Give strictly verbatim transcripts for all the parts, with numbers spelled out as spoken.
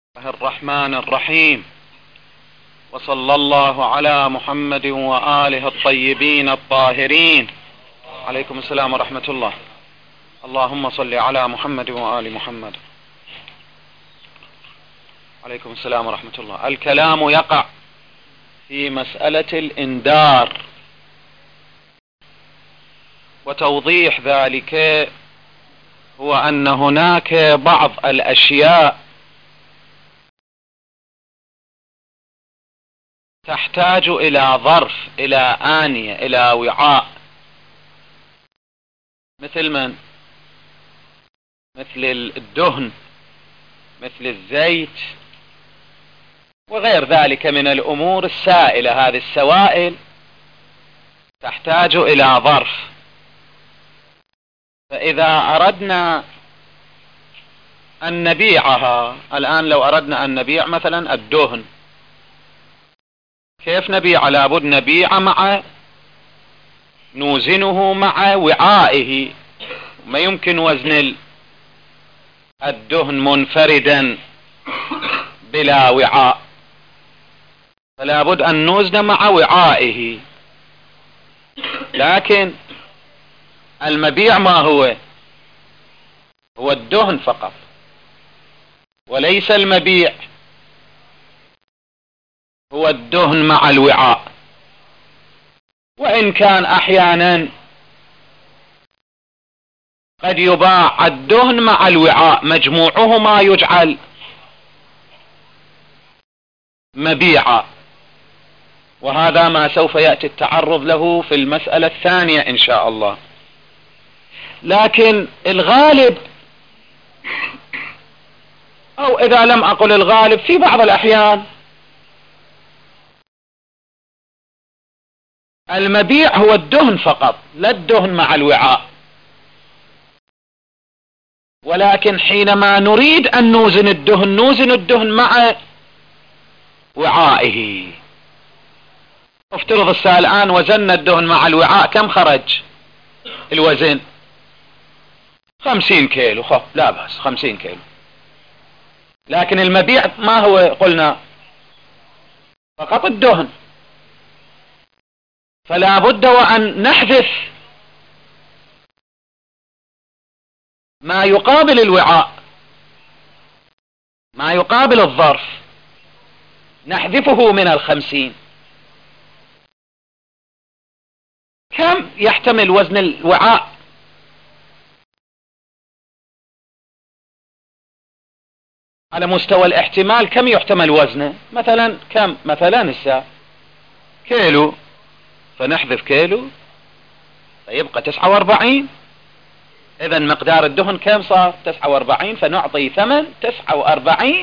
الله الرحمن الرحيم، وصلى الله على محمد وآله الطيبين الطاهرين. عليكم السلام ورحمة الله. اللهم صل على محمد وآل محمد. عليكم السلام ورحمة الله. الكلام يقع في مسألة الإنذار، وتوضيح ذلك هو أن هناك بعض الأشياء تحتاج إلى ظرف، إلى آنية، إلى وعاء. مثل من؟ مثل الدهن، مثل الزيت، وغير ذلك من الأمور السائلة. هذه السوائل تحتاج إلى ظرف. فإذا أردنا أن نبيعها الآن، لو أردنا أن نبيع مثلا الدهن، كيف نبيع؟ لابد نبيع مع نوزنه مع وعائه. ما يمكن وزن الدهن منفردا بلا وعاء، فلا بد أن نوزن مع وعائه. لكن المبيع ما هو؟ هو الدهن فقط، وليس المبيع هو الدهن مع الوعاء. وإن كان أحيانا قد يباع الدهن مع الوعاء، مجموعهما يجعل مبيعا، وهذا ما سوف يأتي التعرض له في المسألة الثانية إن شاء الله. لكن الغالب، أو إذا لم أقل الغالب، في بعض الأحيان المبيع هو الدهن فقط، لا الدهن مع الوعاء. ولكن حينما نريد أن نوزن الدهن، نوزن الدهن مع وعائه. افترض الساعة الآن وزننا الدهن مع الوعاء، كم خرج الوزن؟ خمسين كيلو. خب لا بأس، خمسين كيلو. لكن المبيع ما هو؟ قلنا فقط الدهن. فلا بد وأن نحذف ما يقابل الوعاء، ما يقابل الظرف، نحذفه من الخمسين. كم يحتمل وزن الوعاء؟ على مستوى الاحتمال كم يحتمل وزنه؟ مثلا كم؟ مثلا الساعة كيلو، فنحذف كيلو فيبقى تسعة واربعين. اذا مقدار الدهن كم صار؟ تسعة واربعين، فنعطي ثمن تسعة واربعين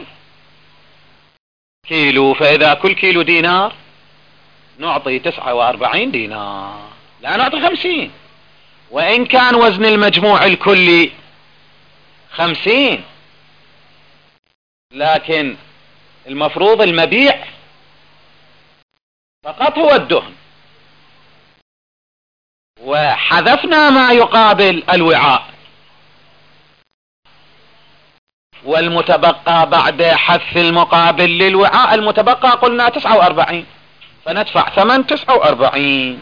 كيلو. فاذا كل كيلو دينار، نعطي تسعة واربعين دينار، لا نعطي خمسين. وان كان وزن المجموع الكلي خمسين، لكن المفروض المبيع فقط هو الدهن، وحذفنا ما يقابل الوعاء. والمتبقى بعد حذف المقابل للوعاء، المتبقى قلنا تسعة واربعين، فندفع ثمن تسعة واربعين.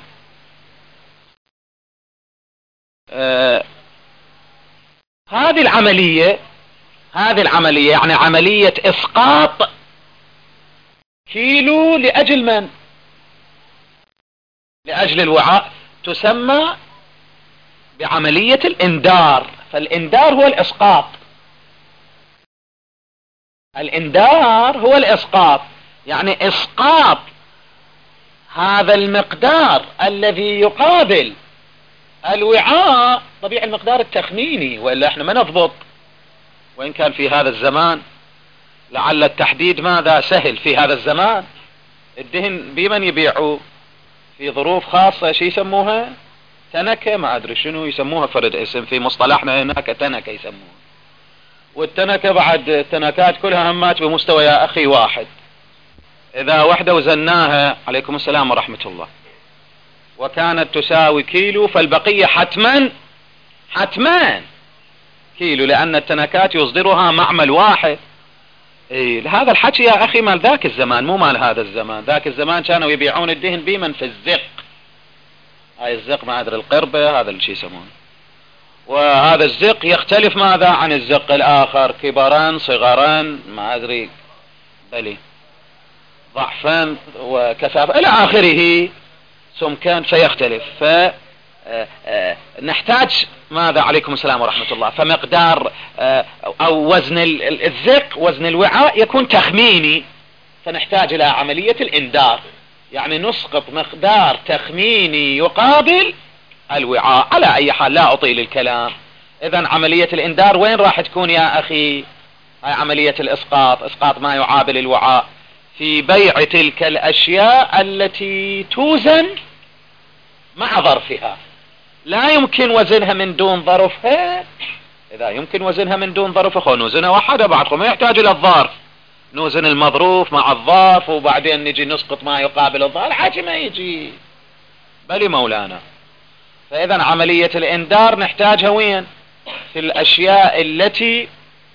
آه هذه العملية هذه العملية يعني عملية إسقاط كيلو لأجل من؟ لأجل الوعاء، تسمى بعملية الإنذار. فالإنذار هو الإسقاط. الإنذار هو الإسقاط، يعني إسقاط هذا المقدار الذي يقابل الوعاء. طبيعي المقدار التخميني، وإلا احنا ما نضبط. وإن كان في هذا الزمان لعل التحديد ماذا سهل في هذا الزمان. الدهن بمن يبيعوا في ظروف خاصة، شي يسموها تنكة، ما أدري شنو يسموها، فرد اسم في مصطلحنا هناك تنكة يسموها. والتنكة بعد التنكات كلها همات بمستوى يا أخي واحد. إذا وحدة وزناها، عليكم السلام ورحمة الله، وكانت تساوي كيلو، فالبقية حتما حتما كيلو، لأن التنكات يصدرها معمل واحد. اي هذا الحكي يا اخي مال ذاك الزمان، مو مال هذا الزمان. ذاك الزمان كانوا يبيعون الدهن بمن في الزق، هاي الزق ما ادري القربة هذا اللي شي يسمونه. وهذا الزق يختلف ماذا عن الزق الاخر، كبرا صغرا ما ادري بلي ضعفا وكثافة الى اخره، سمكان فيختلف. ف نحتاج ماذا عليكم السلام ورحمة الله، فمقدار او وزن الزق وزن الوعاء يكون تخميني، فنحتاج الى عملية الاندار، يعني نسقط مقدار تخميني يقابل الوعاء. على اي حال لا اطيل الكلام. اذا عملية الاندار وين راح تكون يا اخي؟ هاي عملية الاسقاط، اسقاط ما يعابل الوعاء في بيع تلك الاشياء التي توزن مع ظرفها. لا يمكن وزنها من دون ظرفها. اذا يمكن وزنها من دون ظرفها خو نوزنها وحدة، بعدكم ما يحتاج الى الظرف، نوزن المظروف مع الظرف وبعدين نجي نسقط ما يقابل الظرف، الحاجة ما يجي بل مولانا. فاذا عملية الاندار نحتاجها وين؟ في الاشياء التي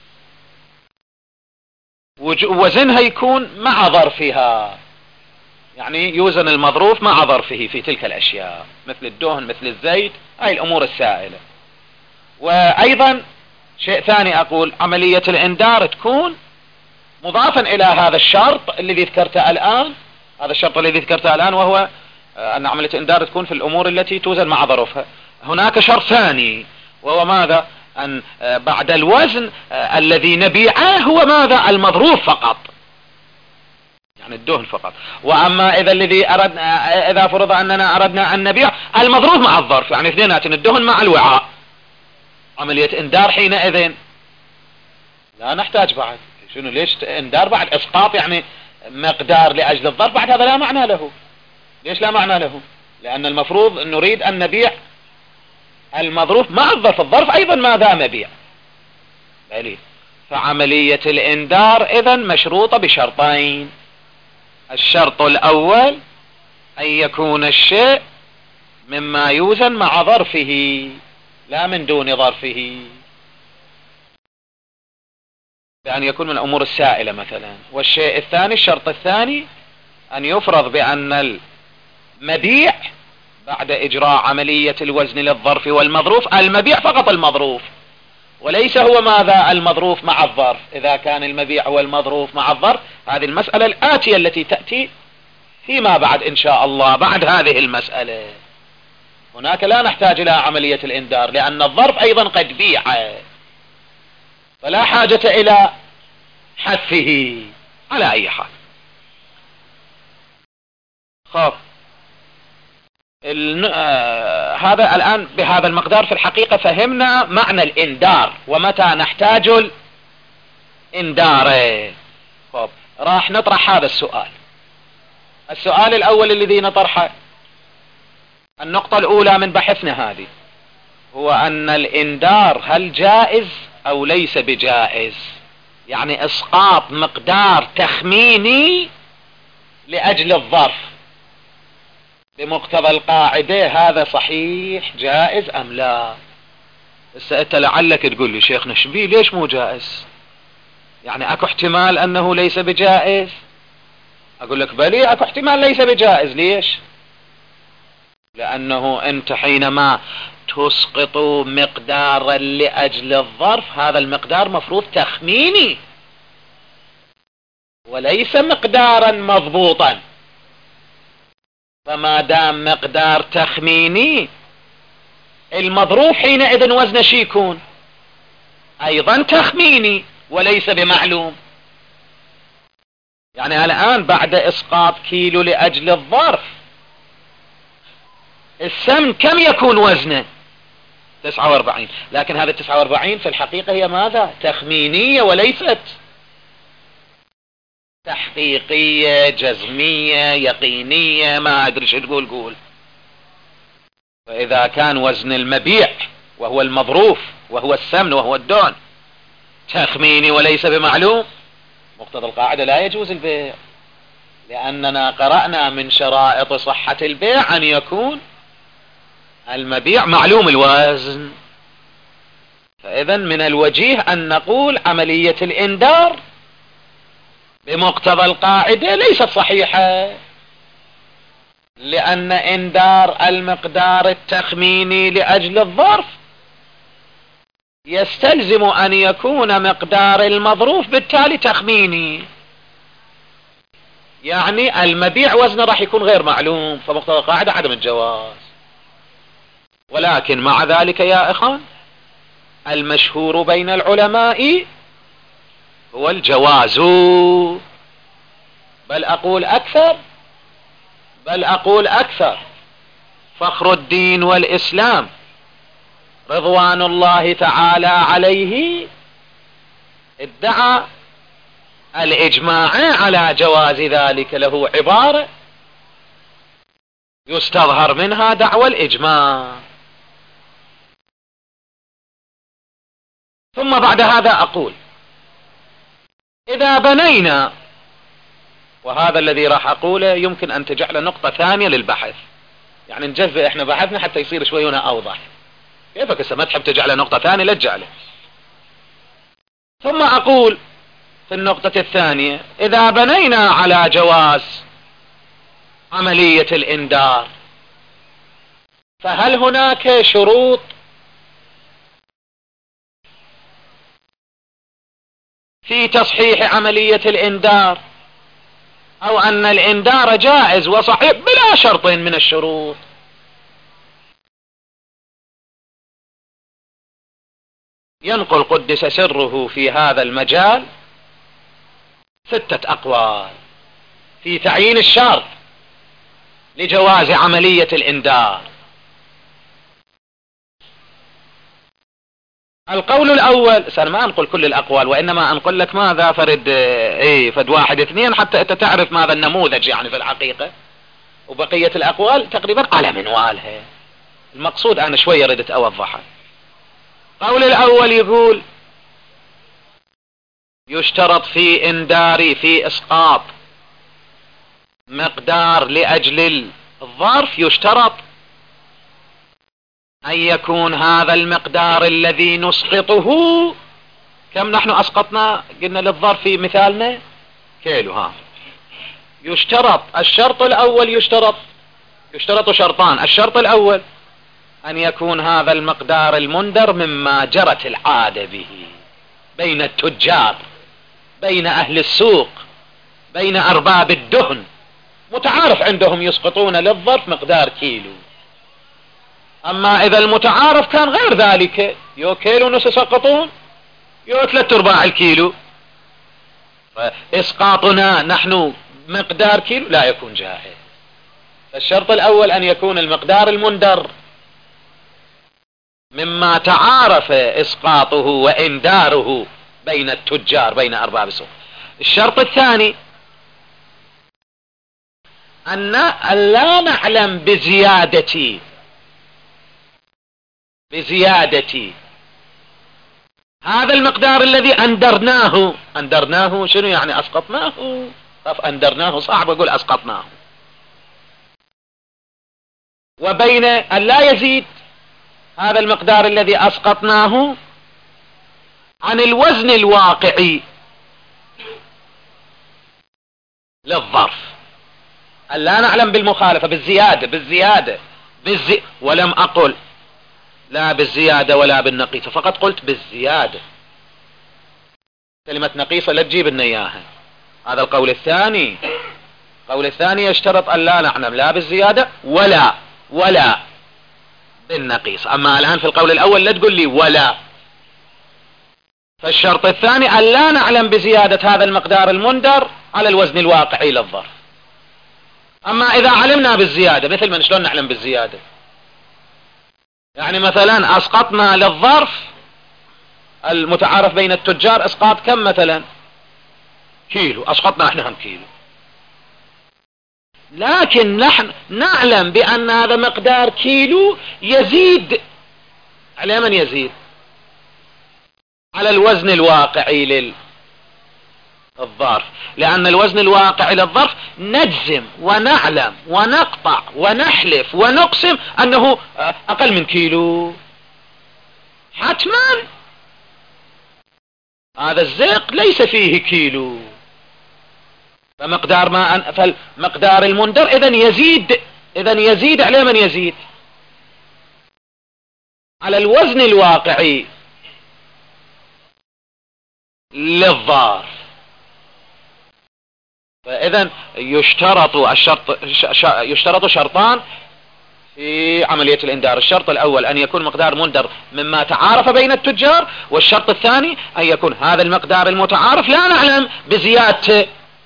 وزنها يكون مع ظرفها، يعني يوزن المظروف مع ظرفه في تلك الاشياء، مثل الدهن مثل الزيت، هاي الامور السائلة. وايضا شيء ثاني اقول، عملية الاندار تكون مضافا الى هذا الشرط الذي ذكرته الان، هذا الشرط الذي ذكرته الان، وهو ان عملية الاندار تكون في الامور التي توزن مع ظروفها. هناك شرط ثاني وهو ماذا؟ ان بعد الوزن الذي نبيعه هو ماذا؟ المظروف فقط، يعني الدهن فقط. واما اذا الذي اردنا، اذا فرض اننا اردنا ان نبيع المظروف مع الظرف، يعني اثنيناتن الدهن مع الوعاء، عملية اندار حينئذ لا نحتاج بعد. شنو ليش اندار بعد؟ اسقاط يعني مقدار لاجل الظرف، بعد هذا لا معنى له. ليش لا معنى له؟ لان المفروض أن نريد ان نبيع المظروف مع الظرف، الظرف ايضا ماذا؟ مبيع. بلي. فعملية الاندار اذا مشروطة بشرطين. الشرط الاول ان يكون الشيء مما يوزن مع ظرفه لا من دون ظرفه، بأن يكون من الأمور السائلة مثلا. والشيء الثاني، الشرط الثاني، أن يفرض بأن المبيع بعد إجراء عملية الوزن للظرف والمظروف، المبيع فقط المظروف، وليس هو ماذا؟ المظروف مع الظرف. إذا كان المبيع هو المظروف مع الظرف، هذه المسألة الآتية التي تأتي فيما بعد إن شاء الله. بعد هذه المسألة هناك لا نحتاج إلى عملية الإندار، لأن الظرف أيضا قد بيع، فلا حاجة إلى حذفه على أي حال. خاف الن... آه... هذا الآن بهذا المقدار في الحقيقة فهمنا معنى الإندار ومتى نحتاج الإندار. خب راح نطرح هذا السؤال. السؤال الأول الذي نطرحه، النقطة الأولى من بحثنا هذه، هو أن الإندار هل جائز أو ليس بجائز؟ يعني إسقاط مقدار تخميني لأجل الظرف بمقتضى القاعدة، هذا صحيح جائز أم لا؟ بس أنت لعلك تقول لي شيخنا شبيه ليش مو جائز؟ يعني أكو احتمال أنه ليس بجائز؟ أقول لك بلي أكو احتمال ليس بجائز. ليش؟ لأنه أنت حينما تسقط مقدارا لأجل الظرف، هذا المقدار مفروض تخميني وليس مقدارا مضبوطا. فما دام مقدار تخميني، المظروف حينئذ وزن شي يكون أيضا تخميني وليس بمعلوم. يعني الآن بعد إسقاط كيلو لأجل الظرف، السمن كم يكون وزنه؟ تسعة واربعين، لكن هذا التسعة واربعين في الحقيقة هي ماذا؟ تخمينية وليست تحقيقية جزمية يقينية، ما أدري شو تقول قول. فإذا كان وزن المبيع وهو المظروف وهو السمن وهو الدهن تخميني وليس بمعلوم، مقتضى القاعدة لا يجوز البيع، لأننا قرأنا من شرائط صحة البيع أن يكون المبيع معلوم الوزن. فإذا من الوجيه أن نقول عملية الإندار بمقتضى القاعدة ليست صحيحة، لأن إنذار المقدار التخميني لأجل الظرف يستلزم أن يكون مقدار المظروف بالتالي تخميني، يعني المبيع وزنه راح يكون غير معلوم، فمقتضى القاعدة عدم الجواز. ولكن مع ذلك يا إخوان المشهور بين العلماء هو الجواز، بل أقول أكثر بل أقول أكثر فخر الدين والإسلام رضوان الله تعالى عليه ادعى الإجماع على جواز ذلك، له عبارة يستظهر منها دعوى الإجماع. ثم بعد هذا أقول إذا بنينا، وهذا الذي راح أقوله يمكن أن تجعل نقطة ثانية للبحث، يعني نجزء احنا بحثنا حتى يصير شوي هنا أوضح. كيفك هسه ما تحب تجعله نقطة ثانية لا تجعله. ثم أقول في النقطة الثانية إذا بنينا على جواز عملية الإنذار فهل هناك شروط في تصحيح عملية الإنذار، أو أن الإنذار جائز وصحيح بلا شرط من الشروط؟ ينقل قدس سره في هذا المجال ستة أقوال في تعيين الشرط لجواز عملية الإنذار. القول الأول، سأنا ما أنقل كل الأقوال وإنما أنقل لك ماذا فرد إيه فد واحد اثنين حتى أنت تعرف ماذا النموذج يعني في الحقيقة، وبقية الأقوال تقريبا على منوالها. المقصود أنا شوية ردت أوضحها. القول الأول يقول يشترط في إنذار في إسقاط مقدار لأجل الظرف، يشترط أن يكون هذا المقدار الذي نسقطه، كم نحن أسقطنا قلنا للظرف في مثالنا كيلو، ها يشترط الشرط الأول يشترط يشترط شرطان. الشرط الأول أن يكون هذا المقدار المنذر مما جرت العادة به بين التجار، بين أهل السوق، بين أرباب الدهن، متعارف عندهم يسقطون للظرف مقدار كيلو. أما إذا المتعارف كان غير ذلك، يو كيلو نص يسقطون، يو ثلاث أرباع الكيلو، فإسقاطنا نحن مقدار كيلو لا يكون جائز. الشرط الأول أن يكون المقدار المنذر مما تعارف إسقاطه وإنذاره بين التجار، بين أرباب السوق. الشرط الثاني أن لا نعلم بزيادة بزيادة هذا المقدار الذي أندرناه. أندرناه شنو يعني؟ أسقطناه. طف أندرناه صعب أقول أسقطناه. وبين أن لا يزيد هذا المقدار الذي أسقطناه عن الوزن الواقعي للظرف. أن لا نعلم بالمخالفة، بالزيادة بالزيادة بالزي... ولم أقل لا بالزيادة ولا بالنقيصة، فقط قلت بالزيادة. كلمة نقيصة لا تجيب لنا إياها. هذا القول الثاني. القول الثاني يشترط أن لا نعلم لا بالزيادة ولا ولا بالنقيص. أما الآن في القول الأول لا تقول لي ولا. فالشرط الثاني أن لا نعلم بزيادة هذا المقدار المنذر على الوزن الواقعي للظرف. أما إذا علمنا بالزيادة، مثل من شلون نعلم بالزيادة؟ يعني مثلا أسقطنا للظرف المتعارف بين التجار إسقاط كم مثلا؟ كيلو. أسقطنا احنا هم كيلو، لكن نحن نعلم بأن هذا مقدار كيلو يزيد على من يزيد؟ على الوزن الواقعي للظرف، لأن الوزن الواقعي للظرف نجزم ونعلم ونقطع ونحلف ونقسم أنه أقل من كيلو حتما. هذا الزيق ليس فيه كيلو، فمقدار ما أن فالمقدار المندر إذا يزيد، إذا يزيد على من يزيد؟ على الوزن الواقعي للظرف. فإذا يشترط الشرط يشترط شرطان في عملية الإندار. الشرط الأول أن يكون مقدار مندر مما تعارف بين التجار، والشرط الثاني أن يكون هذا المقدار المتعارف لا نعلم بزيادته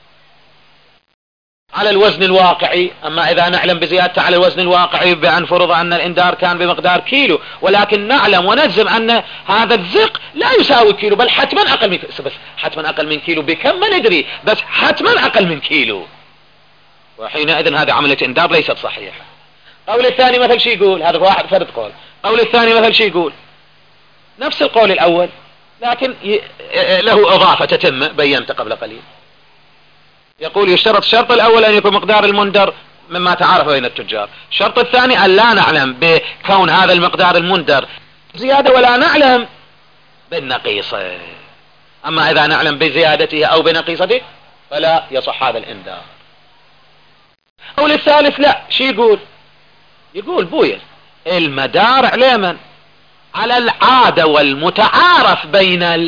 على الوزن الواقعي. أما إذا نعلم بزيادته على الوزن الواقعي بأن فرض أن الإندار كان بمقدار كيلو، ولكن نعلم ونجزم أن هذا الزق لا يساوي كيلو، بل حتما أقل من كيلو. بس حتما أقل من كيلو بكم ما ندري، بس حتما أقل من كيلو، وحينئذ هذه عملية إندار ليست صحيحة. قول الثاني مثل شي يقول، هذا واحد فرد قول. قول الثاني مثل شي يقول نفس القول الأول، لكن له إضافة تتم بينت قبل قليل. يقول يشترط الشرط الأول أن يكون مقدار المندر مما تعارف بين التجار، الشرط الثاني أن لا نعلم بكون هذا المقدار المندر زيادة ولا نعلم بالنقيصة. أما إذا نعلم بزيادته أو بنقيصته فلا يصح هذا الإندار. قول الثالث لا، شي يقول؟ يقول بويا المدار على من؟ على العادة والمتعارف بين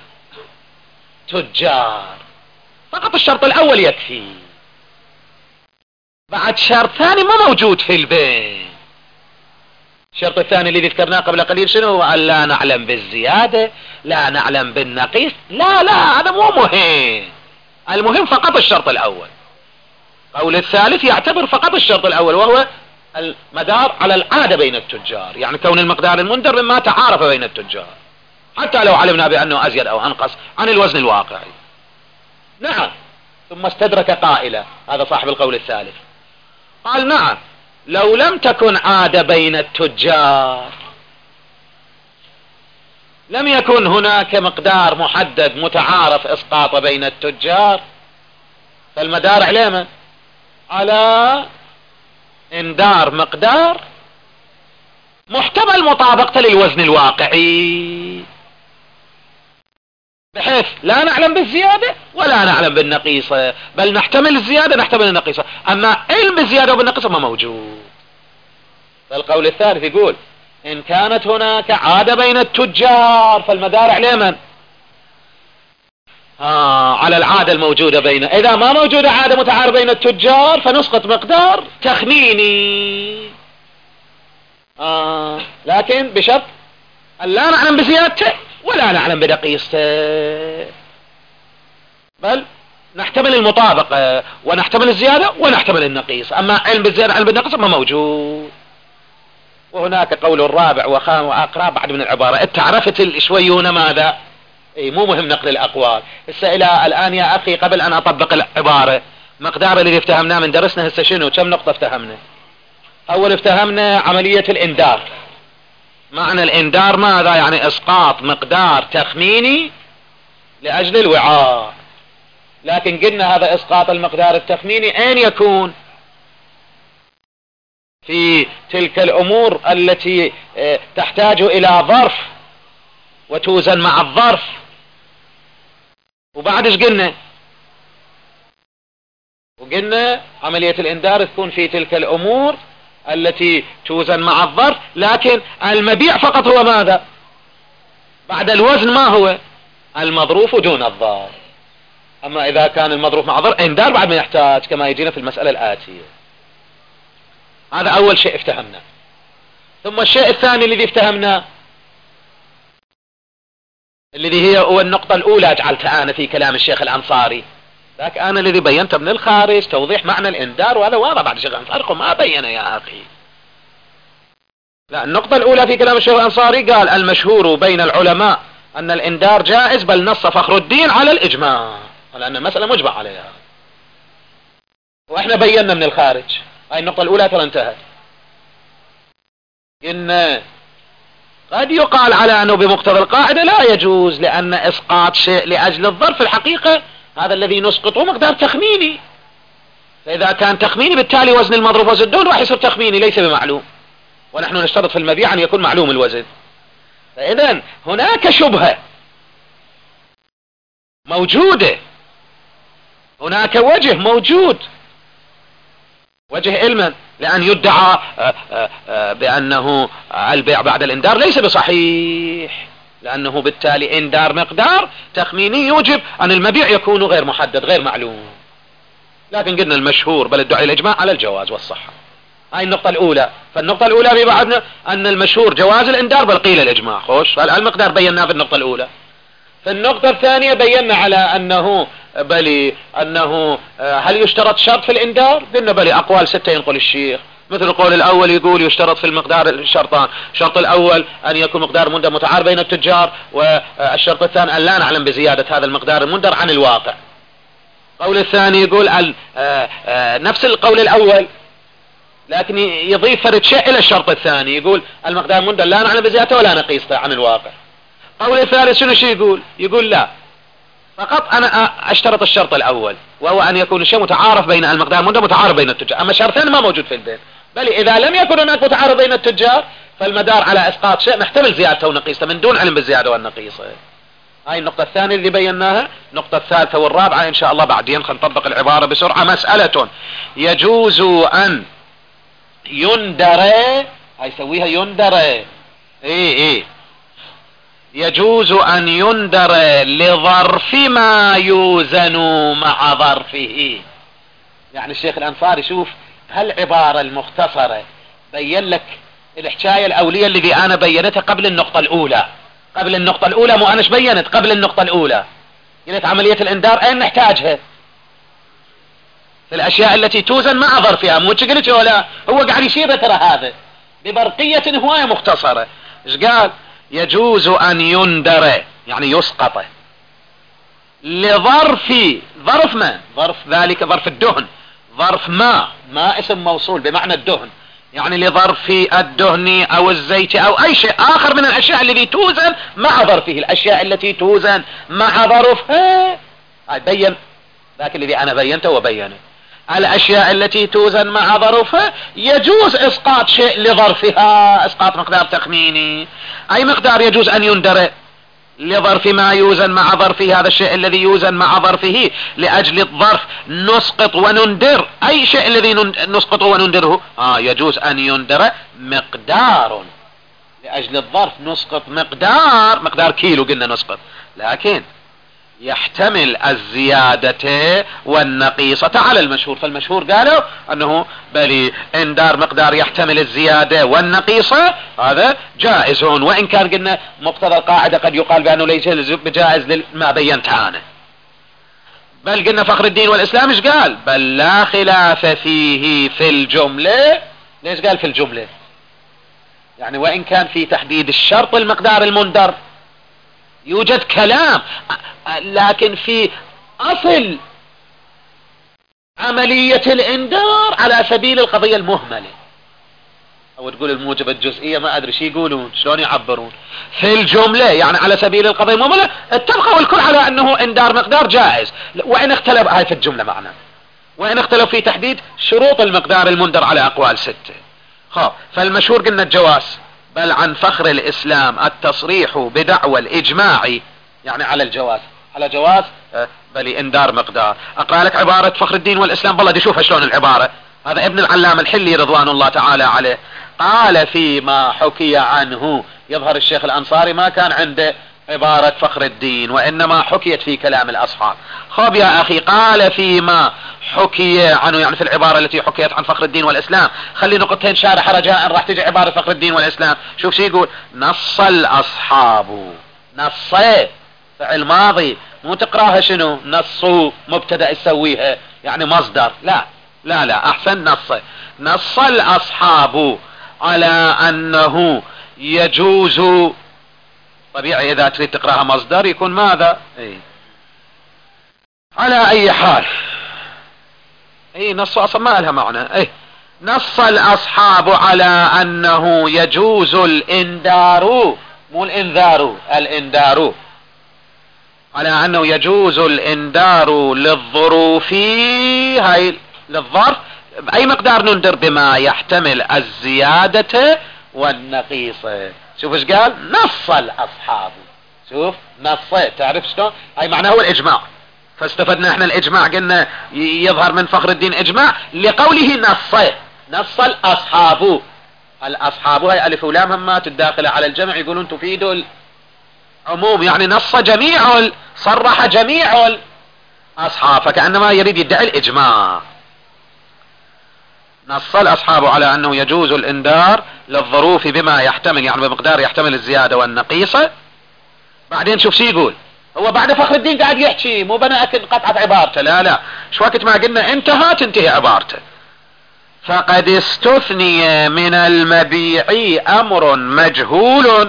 التجار، فقط الشرط الأول يكفي. بعد شرط ثاني ما موجود في البين. الشرط الثاني الذي ذكرناه قبل قليل شنو هو؟ أن لا نعلم بالزيادة، لا نعلم بالنقيص. لا لا هذا مو مهم، المهم فقط الشرط الأول. قول الثالث يعتبر فقط الشرط الأول، وهو المدار على العادة بين التجار، يعني كون المقدار المندر مما تعارف بين التجار، حتى لو علمنا بأنه أزيد أو أنقص عن الوزن الواقعي. نعم. ثم استدرك قائلا، هذا صاحب القول الثالث، قال نعم لو لم تكن عادة بين التجار، لم يكن هناك مقدار محدد متعارف اسقاطه بين التجار، فالمدار على من؟ على اندار مقدار محتمل مطابقته للوزن الواقعي، بحيث لا نعلم بالزيادة ولا نعلم بالنقيصة، بل نحتمل الزيادة نحتمل النقيصة. أما علم بالزيادة وبالنقيصة ما موجود. فالقول الثالث يقول إن كانت هناك عادة بين التجار فالمدار على من؟ آه على العادة الموجودة بين. إذا ما موجودة عادة متعارف بين التجار فنسقط مقدار تخميني، آه لكن بشرط أن لا نعلم بزيادته ولا نعلم بنقيصته، بل نحتمل المطابقة ونحتمل الزيادة ونحتمل النقيص. أما علم بالزيادة علم بالنقيص ما موجود. وهناك قول الرابع وخام وأقرأ بعد من العبارة. انت عرفت شوي ماذا؟ اي مو مهم نقل الأقوال. هسه إلى الآن يا أخي قبل أن أطبق العبارة، مقدار اللي افتهمناه من درسنا هسه شنو؟ كم نقطة افتهمنا؟ أول افتهمنا عملية الإندار. معنى الإندار ماذا؟ يعني إسقاط مقدار تخميني لأجل الوعاء. لكن قلنا هذا إسقاط المقدار التخميني أين يكون؟ في تلك الأمور التي تحتاج إلى ظرف وتوزن مع الظرف. وبعد ايش قلنا؟ وقلنا عملية الإندار تكون في تلك الأمور التي توزن مع الظرف، لكن المبيع فقط هو ماذا؟ بعد الوزن ما هو؟ المظروف دون الظرف. أما إذا كان المظروف مع ظرف إندار بعد ما يحتاج، كما يجينا في المسألة الآتية. هذا أول شيء افتهمنا. ثم الشيء الثاني الذي افتهمناه، الذي هي هو النقطة الأولى جعلتها أنا في كلام الشيخ الأنصاري، ذاك أنا الذي بينت من الخارج توضيح معنى الإندار، وهذا واضح بعد الشيخ الأنصاري ما بينه يا أخي. لا، النقطة الأولى في كلام الشيخ الأنصاري قال المشهور بين العلماء أن الإندار جائز، بل نص فخر الدين على الإجماع، لأن المسألة مجمع عليها. وإحنا بينا من الخارج هاي النقطة الأولى ترى انتهت. إن قد يقال على أنه بمقتضى القاعدة لا يجوز، لأن إسقاط شيء لأجل الظرف في الحقيقة هذا الذي نسقطه مقدار تخميني، فإذا كان تخميني بالتالي وزن المظروف وزن الدون راح يصير تخميني ليس بمعلوم، ونحن نشترط في المبيع أن يكون معلوم الوزن. فإذا هناك شبهة موجودة، هناك وجه موجود، وجه علما، لأن يدعى بأنه البيع بعد الإنذار ليس بصحيح، لأنه بالتالي إنذار مقدار تخميني يوجب أن المبيع يكون غير محدد غير معلوم. لكن قلنا المشهور بل ادعي الإجماع على الجواز والصحة. هاي النقطة الأولى. فالنقطة الأولى ببعضنا أن المشهور جواز الإنذار بل قيل الإجماع. خوش، فالمقدار بيناه في النقطة الأولى. في النقطة الثانية بينا على أنه بلي أنه هل يشترط شرط في الإنذار؟ قلنا بلي أقوال ستة ينقل الشيخ. مثل القول الأول يقول يشترط في المقدار الشرطان. الشرط الأول أن يكون مقدار المنذر متعارف بين التجار، والشرط الثاني أن لا نعلم بزيادة هذا المقدار المنذر عن الواقع. القول الثاني يقول نفس القول الأول لكن يضيف فرد شيء إلى الشرط الثاني، يقول المقدار المنذر لا نعلم بزيادته ولا نقيسته عن الواقع. القول الثالث شنو شي يقول؟ يقول لا، فقط أنا أشترط الشرط الأول وهو أن يكون الشيء متعارف بين المقدار المنذر متعارف بين التجار، أما شرطين ما موجود في البيت. بل إذا لم يكن هناك متعارف بين التجار فالمدار على إسقاط شيء نحتمل زيادته ونقيسته من دون علم بالزيادة والنقيصة. هاي النقطة الثانية اللي بيناها. النقطة الثالثة والرابعة إن شاء الله بعدين خلينا نطبق العبارة بسرعة. مسألة يجوز أن يندر، هاي سويها يندر، إيه إيه يجوز أن يندر لظرف ما يوزن مع ظرفه. يعني الشيخ الأنصاري شوف هالعبارة المختصرة بين لك الحكاية الأولية اللي أنا بينتها قبل النقطة الأولى. قبل النقطة الأولى مو أنا بينت قبل النقطة الأولى قلت عملية الإنذار أين نحتاجها؟ في الأشياء التي توزن مع ظرفها. مو قلت ولا هو قاعد يشير ترى هذا ببرقية هواية مختصرة. ايش قال؟ يجوز أن يندر يعني يسقط لظرف، ظرف ما؟ ظرف ذلك ظرف الدهن، ظرف ما، ما اسم موصول بمعنى الدهن، يعني لظرف الدهن أو الزيت أو أي شيء آخر من الأشياء التي توزن مع ظرفه. الأشياء التي توزن مع ظرفها بين ذاك الذي أنا بينته وبينه. الأشياء التي توزن مع ظرفها يجوز إسقاط شيء لظرفها، إسقاط مقدار تخميني. أي مقدار يجوز أن يندر لظرف ما يوزن مع ظرفه، هذا الشيء الذي يوزن مع ظرفه لأجل الظرف نسقط ونندر. أي شيء الذي نسقط ونندره آه يجوز أن يندر مقدار لأجل الظرف نسقط مقدار، مقدار كيلو قلنا نسقط، لكن يحتمل الزيادة والنقيصة على المشهور. فالمشهور قالوا أنه بل إندار مقدار يحتمل الزيادة والنقيصة هذا جائز، وإن كان قلنا مقتضى القاعدة قد يقال بأنه ليس بجائز لما بينت أنا. بل قلنا فخر الدين والإسلام ايش قال؟ بل لا خلاف فيه في الجملة. ليش قال في الجملة؟ يعني وإن كان في تحديد الشرط المقدار المندر يوجد كلام، لكن في أصل عملية الإنذار على سبيل القضية المهملة، أو تقول الموجبة الجزئية، ما أدري شو يقولون، شلون يعبرون في الجملة، يعني على سبيل القضية المهملة اتفقوا الكل على أنه إنذار مقدار جائز، وإن اختلف هاي في الجملة معنا، وإن اختلف في تحديد شروط المقدار المندر على أقوال ستة. خب فالمشهور قلنا الجواز، بل عن فخر الإسلام التصريح بدعوى الإجماع يعني على الجواز، على جواز بل إنذار مقدار. أقرأ لك عبارة فخر الدين والإسلام، بالله دي شوفها شلون العبارة. هذا ابن العلام الحلي رضوان الله تعالى عليه، قال فيما حكي عنه، يظهر الشيخ الأنصاري ما كان عنده عبارة فخر الدين وإنما حكيت في كلام الأصحاب. خب يا أخي، قال فيما حكي عنه يعني في العبارة التي حكيت عن فخر الدين والإسلام. خلي نقطتين شارح رجاء راح تجي عبارة فخر الدين والإسلام. شوف شي يقول: نص الأصحاب، نص فعل ماضي، مو تقراها شنو نصوا مبتدأ يسويها يعني مصدر، لا لا لا أحسن نص. نص الأصحاب على أنه يجوز، طبيعي إذا تريد تقراها مصدر يكون ماذا؟ اي على أي حال اي نص أصلا ما لها معنى. اي نص الأصحاب على أنه يجوز الإنذار، مو الإنذار، الإنذار، على أنه يجوز الإنذار للظروف، هاي للظرف، بأي مقدار ننذر بما يحتمل الزيادة والنقيصة. شوف ايش قال؟ نص الأصحاب، شوف نص، تعرف شلون؟ هاي معناه هو الإجماع، فاستفدنا احنا الاجماع، قلنا يظهر من فخر الدين اجماع لقوله نص نص الاصحاب. الاصحاب هاي الف ولام همات الداخلة على الجمع يقولون تفيد العموم، يعني نص جميع صرح جميع الاصحاب، فكأنما يريد يدعي الاجماع. نص الاصحاب على انه يجوز الانذار للظروف بما يحتمل، يعني بمقدار يحتمل الزيادة والنقيصة. بعدين شوف شي يقول هو بعد فخر الدين قاعد يحكي، مو بنا اكد قطعة عبارته، لا لا، شو وقت ما قلنا انتهى تنتهي عبارته. فقد استثني من المبيع امر مجهول،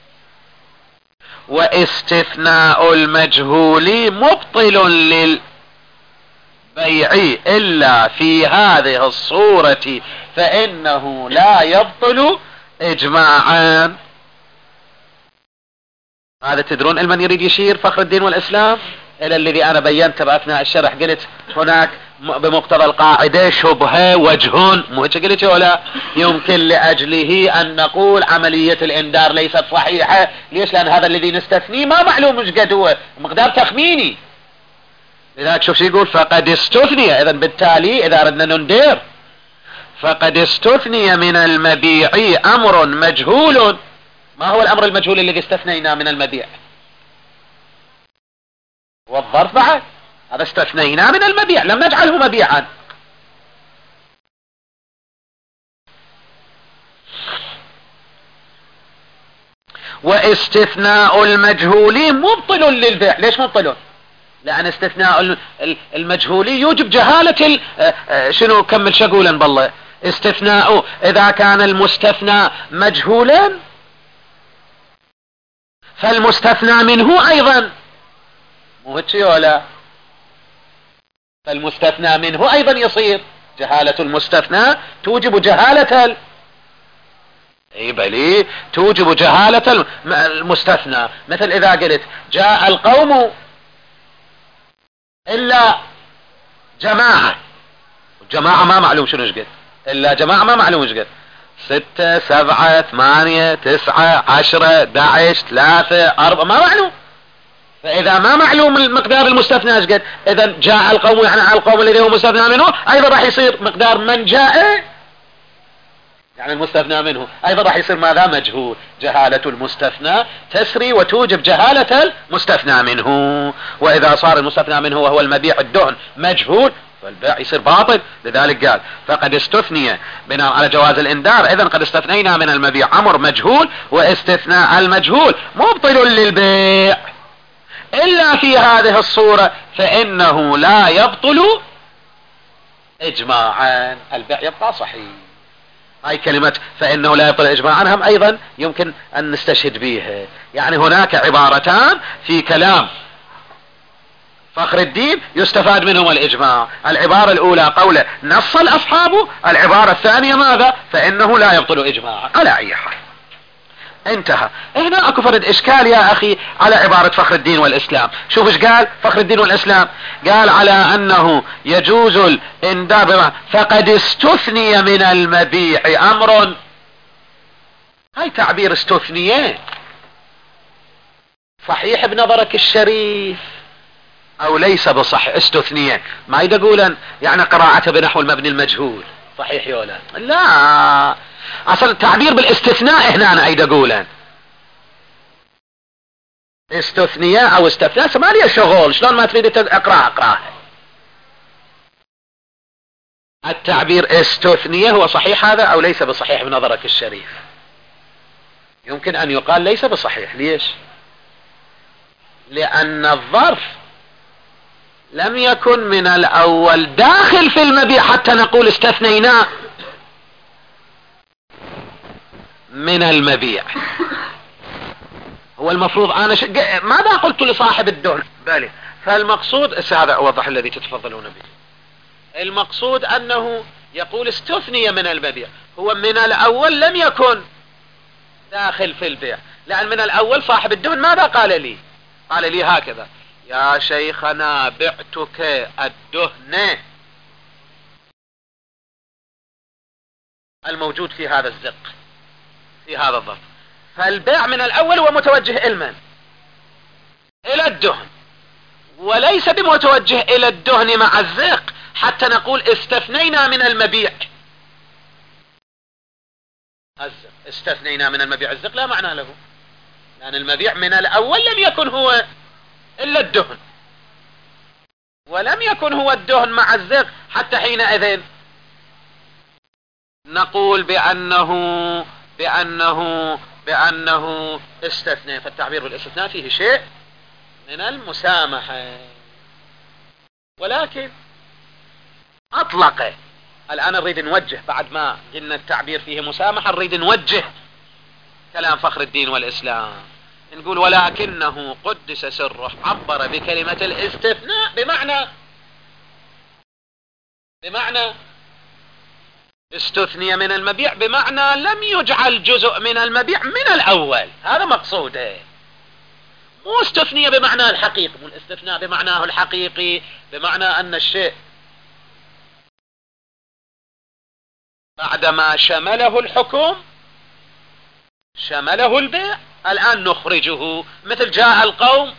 واستثناء المجهول مبطل للبيع الا في هذه الصورة فانه لا يبطل اجماعا. هذا تدرون المن يريد يشير فخر الدين والاسلام الى الذي انا بينته باثناء الشرح، قلت هناك بمقتضى القاعدة شبهة وجه، مو هيك قلت ولا؟ يمكن لاجله ان نقول عملية الانذار ليست صحيحة. ليش؟ لان هذا الذي نستثنيه ما معلوم مش قد هو، مقدار تخميني. لذلك شوف شو يقول فقد استثني، اذا بالتالي اذا اردنا ننذر فقد استثني من المبيع امر مجهول. ما هو الامر المجهول الذي استثنينا من المبيع؟ والظرف بعد، هذا استثنينا من المبيع لم نجعله مبيعا. واستثناء المجهول مبطل للبيع. ليش مبطل؟ لان استثناء المجهول يوجب جهالة شنو، كمل شقولا بالله. استثناء اذا كان المستثنى مجهولا فالمستثنى منه ايضا مو هيك ولا؟ فالمستثنى منه ايضا يصير جهالة المستثنى توجب جهالة ال... اي بلي توجب جهالة المستثنى. مثل اذا قلت جاء القوم الا جماعة، الجماعة ما معلوم شنو ايش قد، الا جماعة ما معلوم ايش قد، ستة سبعة ثمانية تسعة عشرة داعش ثلاثة أربعة ما معلوم. فإذا ما معلوم المقدار المستثنى ايش قد، إذا جاء القوم يعني على القوم الذي هو مستثنى منه أيضا راح يصير مقدار من جاء، يعني المستثنى منه أيضا راح يصير ماذا؟ مجهول. جهالة المستثنى تسري وتوجب جهالة المستثنى منه. وإذا صار المستثنى منه وهو المبيع الدهن مجهول فالبيع يصير باطل. لذلك قال فقد استثني بناء على جواز الانذار، اذا قد استثنينا من المبيع امر مجهول، واستثناء المجهول مبطل للبيع الا في هذه الصورة فانه لا يبطل اجماعا، البيع يبقى صحيح. هاي كلمة فانه لا يبطل اجماعا هم ايضا يمكن ان نستشهد بها. يعني هناك عبارتان في كلام فخر الدين يستفاد منهما الإجماع. العبارة الأولى قوله نص الأصحاب، العبارة الثانية ماذا؟ فإنه لا يبطل إجماعا. على أي حال انتهى. هنا أكو فرد إشكال يا أخي على عبارة فخر الدين والإسلام. شوف إيش قال فخر الدين والإسلام، قال على أنه يجوز الإنذار فقد استثني من المبيع أمر. هاي تعبير استثنية صحيح بنظرك الشريف او ليس بصحيح؟ استثنية ما يقولن يعني قراءته بنحو المبني المجهول صحيح ولا لا؟ اصل التعبير بالاستثناء هنا انا ايد اقولن استثنية او استثناء ما لي شغل، شلون ما تريد اقرا اقراها. التعبير استثنية هو صحيح هذا او ليس بصحيح بنظرك الشريف؟ يمكن ان يقال ليس بصحيح. ليش؟ لان الظرف لم يكن من الاول داخل في المبيع حتى نقول استثنيناه من المبيع. هو المفروض انا ش... ماذا قلت لصاحب الدهن بالي؟ فالمقصود هذا اوضح الذي تتفضلون به. المقصود انه يقول استثني من المبيع، هو من الاول لم يكن داخل في البيع، لان من الاول صاحب الدهن ماذا قال لي؟ قال لي هكذا: يا شيخنا بعتك الدهن الموجود في هذا الزق في هذا الظرف. فالبيع من الاول هو متوجه المن الى الدهن، وليس بمتوجه الى الدهن مع الزق حتى نقول استثنينا من المبيع الزق، استثنينا من المبيع الزق لا معنى له، لأن المبيع من الأول لم يكن هو إلا الدهن، ولم يكن هو الدهن مع الزق حتى حينئذ نقول بأنه بأنه بأنه استثناء. فالتعبير بالاستثناء فيه شيء من المسامحة، ولكن أطلق. الآن نريد نوجه بعد ما قلنا التعبير فيه مسامحة، نريد نوجه كلام فخر الدين والإسلام، نقول ولكنه قدس سره عبر بكلمة الاستثناء بمعنى بمعنى استثني من المبيع، بمعنى لم يجعل جزء من المبيع من الأول، هذا مقصوده. مو استثني بمعنى الحقيقي، مو الاستثناء بمعناه الحقيقي بمعنى أن الشيء بعدما شمله الحكم شمله البيع الآن نخرجه، مثل جاء القوم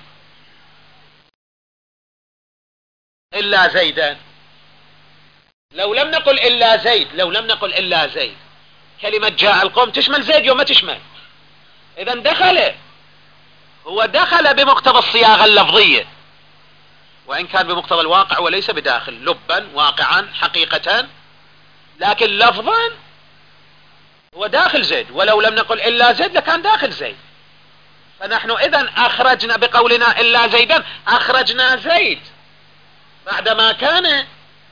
إلا زيدا، لو لم نقل إلا زيد لو لم نقل إلا زيد كلمة جاء القوم تشمل زيد يوم ما تشمل، إذا دخل هو دخل بمقتضى الصياغة اللفظية، وإن كان بمقتضى الواقع وليس بداخل، لبا واقعا حقيقة، لكن لفظا هو داخل زيد، ولو لم نقل إلا زيد لكان داخل زيد. فنحن إذن أخرجنا بقولنا إلا زيدا، أخرجنا زيد بعدما كان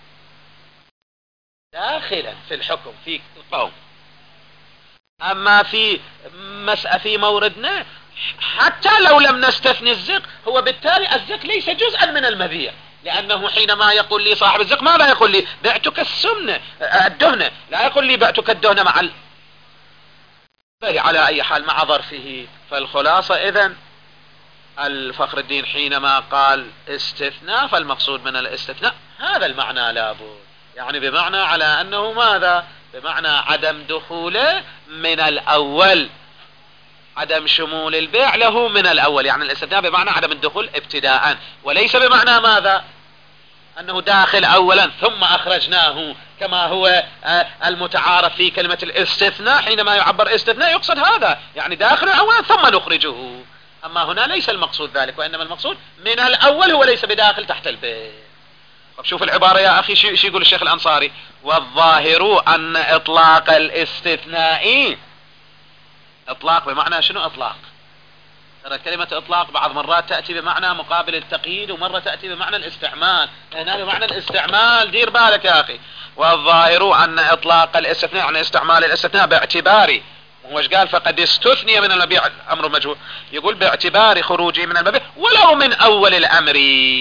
داخلا في الحكم في القوم. أما في مسألة في موردنا حتى لو لم نستثني الزق، هو بالتالي الزق ليس جزءا من المبيع، لأنه حينما يقول لي صاحب الزق ماذا يقول لي؟ بعتك السمنة الدهنة، لا يقول لي بعتك الدهنة مع ال... على أي حال مع ظرفه. فالخلاصة إذن الفخر الدين حينما قال استثناء فالمقصود من الاستثناء هذا المعنى لابد، يعني بمعنى على أنه ماذا؟ بمعنى عدم دخوله من الأول، عدم شمول البيع له من الأول، يعني الاستثناء بمعنى عدم الدخول ابتداء، وليس بمعنى ماذا؟ أنه داخل أولا ثم أخرجناه كما هو المتعارف في كلمة الاستثناء. حينما يعبر استثناء يقصد هذا، يعني داخل أولا ثم نخرجه، أما هنا ليس المقصود ذلك، وإنما المقصود من الأول هو ليس بداخل تحت البيع. طب شوف العبارة يا أخي، شو يقول الشيخ الأنصاري؟ والظاهر أن إطلاق الاستثناء، إطلاق بمعنى شنو إطلاق؟ ترى كلمة إطلاق بعض مرات تأتي بمعنى مقابل التقييد، ومرة تأتي بمعنى الاستعمال، هنا بمعنى الاستعمال، دير بالك يا أخي. والظاهر أن إطلاق الاستثناء عن استعمال الاستثناء باعتباري، وهو قال فقد استثني من المبيع أمر مجهول، يقول باعتبار خروجه من المبيع ولو من أول الأمر،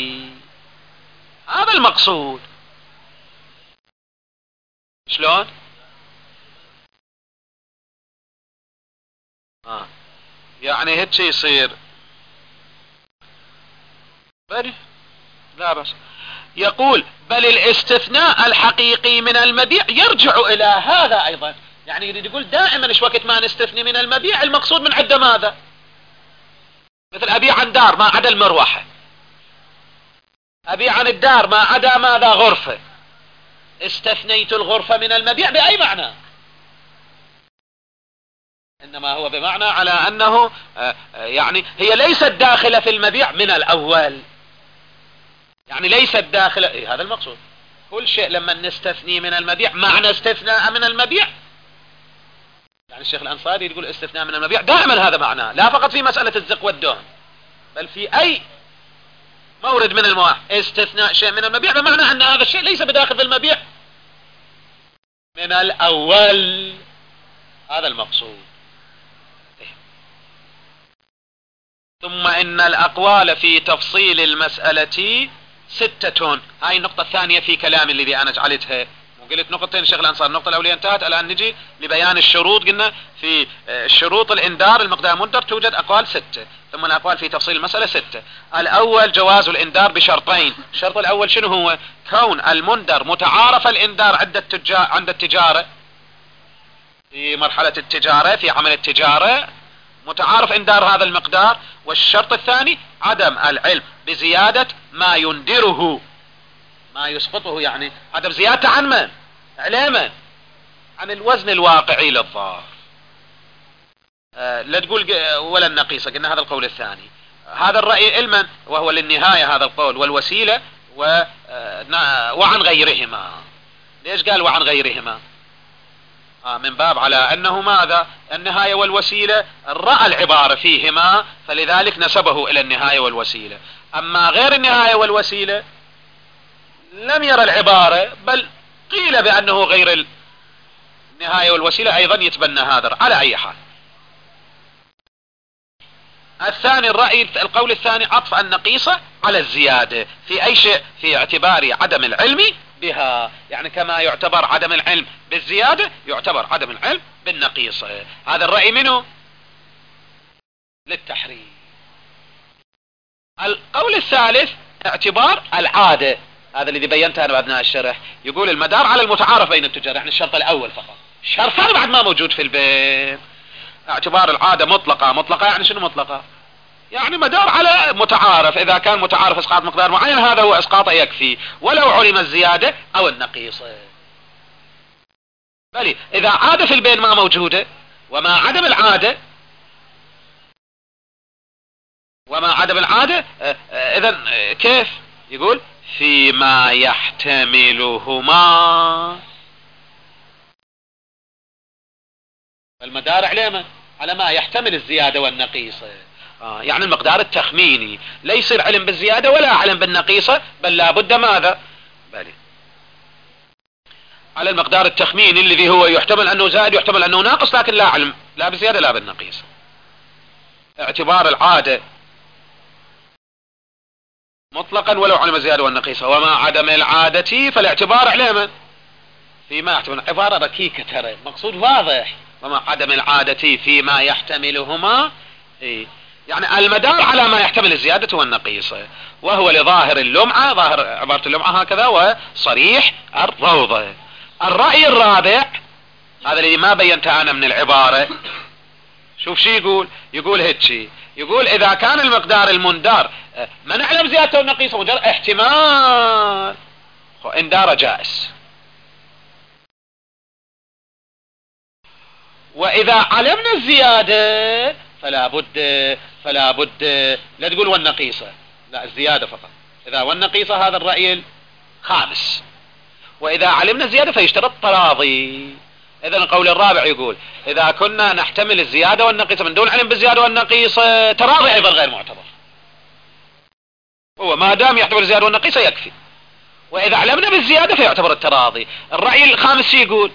هذا المقصود. شلون؟ آه. يعني هيك يصير بل لا بس يقول بل الاستثناء الحقيقي من المبيع يرجع إلى هذا أيضا، يعني يريد يقول دائما ايش وقت ما نستثني من المبيع المقصود من عدة ماذا؟ مثل أبيع عن دار ما عدا المروحة، أبيع عن الدار ما عدا ماذا؟ غرفة. استثنيت الغرفة من المبيع بأي معنى؟ إنما هو بمعنى على أنه يعني هي ليست داخلة في المبيع من الأول، يعني ليست داخلة، إيه هذا المقصود. كل شيء لما نستثني من المبيع معنى استثناء من المبيع، يعني الشيخ الأنصاري يقول استثناء من المبيع دائما هذا معناه، لا فقط في مسألة الزق والدهن، بل في أي مورد من المواقع استثناء شيء من المبيع بمعنى أن هذا الشيء ليس بداخل في المبيع من الأول، هذا المقصود. ثم إن الأقوال في تفصيل المسألة ستة، هاي النقطة الثانية في كلامي الذي أنا جعلتها، وقلت نقطتين الشيخ الأنصار، النقطة الأولية انتهت، الآن نجي لبيان الشروط. قلنا في شروط الإنذار المقدار المنذر توجد أقوال ستة، ثم الأقوال في تفصيل المسألة ستة. الأول جواز الإنذار بشرطين، الشرط الأول شنو هو؟ كون المنذر متعارف الإنذار عند التجار عند التجارة، في مرحلة التجارة في عمل التجارة متعارف إنذار هذا المقدار. والشرط الثاني عدم العلم بزيادة ما يندره، ما يسقطه، يعني عدم زيادة عن من؟ على من؟ عن الوزن الواقعي للظرف. آه لا تقول ولا النقيصة، قلنا هذا القول الثاني. هذا الرأي علما وهو للنهاية هذا القول والوسيلة و وعن غيرهما. ليش قال وعن غيرهما؟ آه من باب على أنه ماذا؟ النهاية والوسيلة رأى العبارة فيهما، فلذلك نسبه إلى النهاية والوسيلة. أما غير النهاية والوسيلة لم يرى العبارة، بل قيل بأنه غير النهاية والوسيلة أيضا يتبنى هذا. على أي حال، الثاني الرأي القول الثاني عطف النقيصة على الزيادة في أي شيء، في اعتبار عدم العلم بها، يعني كما يعتبر عدم العلم بالزيادة يعتبر عدم العلم بالنقيصة. هذا الرأي منه للتحريم. القول الثالث اعتبار العادة، هذا الذي بينته أنا أثناء الشرح. يقول المدار على المتعارف بين التجار، يعني الشرط الأول فقط، الشرط هذا بعد ما موجود في البيت. اعتبار العادة مطلقة. مطلقة يعني شنو مطلقة؟ يعني مدار على متعارف، إذا كان متعارف إسقاط مقدار معين هذا هو إسقاطه يكفي، ولو علم الزيادة أو النقيصة. بل إذا عادة في البين ما موجودة، وما عدم العادة وما عدم العادة إذن كيف؟ يقول فيما يحتملهما. المدار على ما؟ على ما يحتمل الزيادة والنقيصة. آه يعني المقدار التخميني، لا يصير علم بالزيادة ولا علم بالنقيصة، بل لابد ماذا؟ بل على المقدار التخميني الذي هو يحتمل أنه زائد يحتمل أنه ناقص، لكن لا علم لا بالزيادة لا بالنقيصة. اعتبار العادة مطلقا ولو علم الزيادة والنقيصة، وما عدم العادة فالاعتبار على من؟ فيما يحتمل. عبارة ركيكة ترى، مقصود واضح. وما عدم العادة فيما يحتملهما، إيه؟ يعني المدار على ما يحتمل الزيادة والنقيصة، وهو لظاهر اللمعة، ظاهر عبارة اللمعة هكذا، وصريح الروضة. الرأي الرابع هذا الذي ما بينته أنا من العبارة، شوف شي يقول. يقول هيك، يقول إذا كان المقدار المندار ما نعلم زيادته والنقيصة، مجرد احتمال، اندار جائز. وإذا علمنا الزيادة فلا بد فلا بد لا تقول والنقيصة، لا الزيادة فقط. إذا والنقيصة هذا الرأي الخامس. وإذا علمنا الزيادة فيشترط تراضي. إذا القول الرابع يقول إذا كنا نحتمل الزيادة والنقيصة من دون علم بالزيادة والنقيصة، تراضي أيضا غير معتبر. هو ما دام يحتمل الزيادة والنقيصة يكفي. وإذا علمنا بالزيادة فيعتبر التراضي. الرأي الخامس شي يقول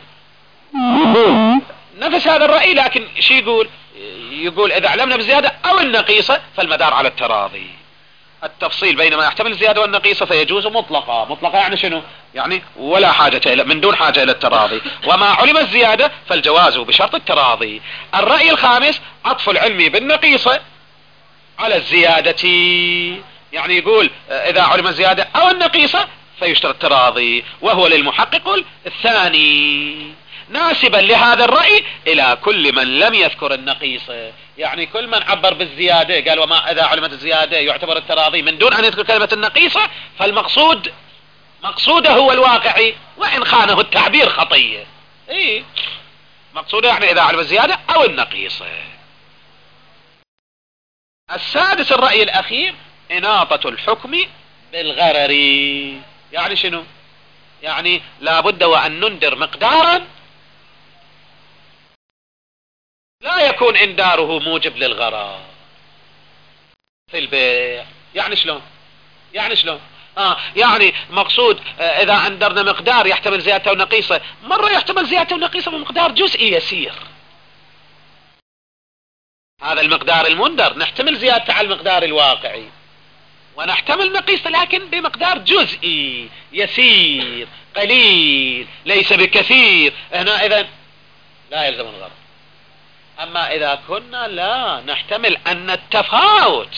نفس هذا الرأي، لكن شي يقول يقول إذا علمنا بالزيادة أو النقيصة فالمدار على التراضي. التفصيل بين ما يحتمل الزيادة والنقيصة فيجوز مطلقة. مطلقة يعني شنو؟ يعني ولا حاجة إلى، من دون حاجة إلى التراضي. وما علم الزيادة فالجواز بشرط التراضي. الرأي الخامس عطف العلم بالنقيصة على الزيادة، يعني يقول إذا علم الزيادة أو النقيصة فيشترط التراضي، وهو للمحقق الثاني، ناسبا لهذا الرأي إلى كل من لم يذكر النقيصة. يعني كل من عبر بالزيادة قال وما إذا علمت الزيادة يعتبر التراضي من دون أن يذكر كلمة النقيصة، فالمقصود مقصوده هو الواقعي، وإن خانه التعبير خطية. إيه مقصوده يعني إذا علم الزيادة أو النقيصة. السادس الرأي الأخير إناطة الحكم بالغرر. يعني شنو؟ يعني لابد وأن نندر مقدارا لا يكون إنداره موجب للغرر في البيع. يعني شلون؟ يعني شلون؟ آه يعني مقصود آه إذا أندرنا مقدار يحتمل زيادة ونقيصة، مرة يحتمل زيادة ونقيصة بمقدار جزئي يسير، هذا المقدار المندر نحتمل زيادة على المقدار الواقعي، ونحتمل نقيصة لكن بمقدار جزئي يسير قليل ليس بكثير. هنا إذن لا يلزم الغرر. أما إذا كنا لا نحتمل أن التفاوت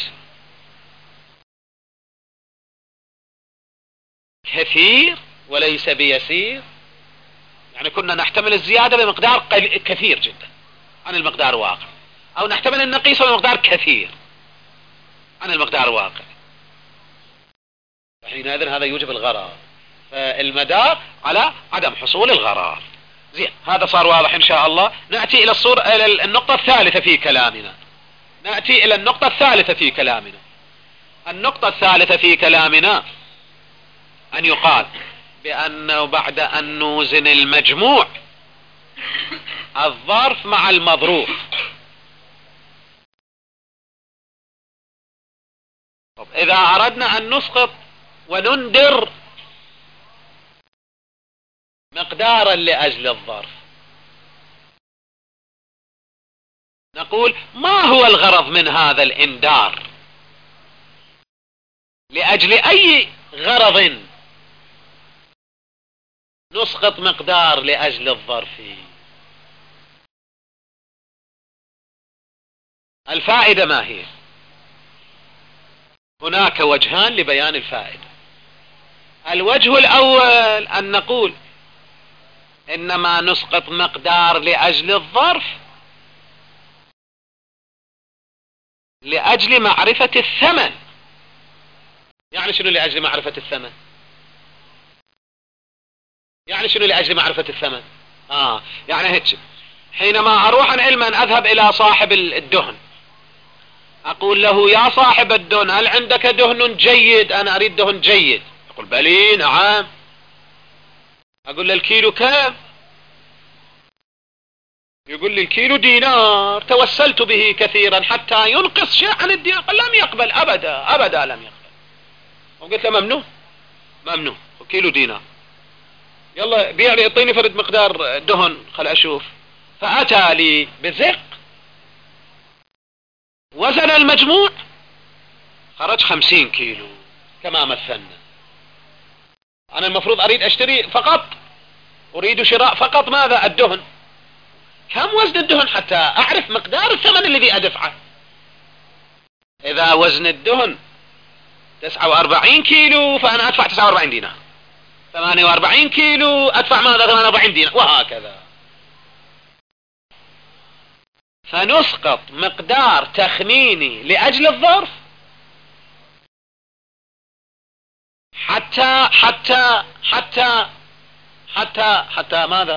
كثير وليس بيسير، يعني كنا نحتمل الزيادة بمقدار كثير جدا عن المقدار الواقع، أو نحتمل النقيصة بمقدار كثير عن المقدار الواقع، حينئذ هذا يوجب الغرر، فالمدار على عدم حصول الغرر. زين، هذا صار واضح إن شاء الله. نأتي إلى الصورة، إلى النقطة الثالثة في كلامنا. نأتي إلى النقطة الثالثة في كلامنا. النقطة الثالثة في كلامنا أن يقال بأنه بعد أن نوزن المجموع الظرف مع المظروف، طب إذا أردنا أن نسقط ونندر مقدارا لأجل الظرف، نقول ما هو الغرض من هذا الإندار؟ لأجل أي غرض نسقط مقدار لأجل الظرف؟ الفائدة ما هي؟ هناك وجهان لبيان الفائدة. الوجه الأول أن نقول إنما نسقط مقدار لأجل الظرف لأجل معرفة الثمن. يعني شنو لأجل معرفة الثمن؟ يعني شنو لأجل معرفة الثمن؟ آه يعني هيك، حينما أروح عن علما أذهب إلى صاحب الدهن، أقول له يا صاحب الدهن هل عندك دهن جيد؟ أنا أريد دهن جيد. يقول بلي نعم. أقول له الكيلو كم؟ يقول لي الكيلو دينار. توسلت به كثيرا حتى ينقص شيء عن الدينار، قال لم يقبل أبدا أبدا لم يقبل. وقلت له ممنوع ممنوع كيلو دينار، يلا بيع لي اعطيني فرد مقدار دهن خل أشوف. فأتى لي بزق، وزن المجموع، خرج خمسين كيلو كما مثلنا. أنا المفروض أريد أشتري فقط، أريد شراء فقط ماذا؟ الدهن. كم وزن الدهن حتى أعرف مقدار الثمن الذي أدفعه؟ إذا وزن الدهن تسعة وأربعين كيلو فأنا أدفع تسعة وأربعين دينار. ثمانية وأربعين كيلو أدفع ماذا؟ ثمانية وأربعين دينار، وهكذا. فنسقط مقدار تخميني لأجل الظرف حتى حتى حتى حتى حتى ماذا؟